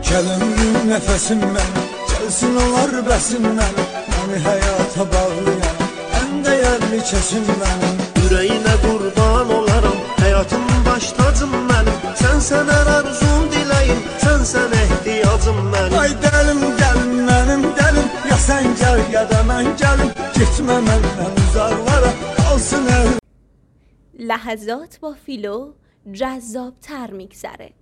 Gəlin nəfəsim mənim, gəlsin olar bəsim mənim, məni həyata bağlayan ən dəyərli kəsim mənim. Ürəyinə qurban olaram, həyatım baş tacım mənim. Sənsən hər arzum diləyim, sənsən ehtiyacım mənim. Ay dəlim, gəlin mənim dəlim, ya sən gəl ya da mən gəlim. Getmə məndən uzaqlara, qalsın ev. لحظات با فیلو جذاب‌تر می‌گذره.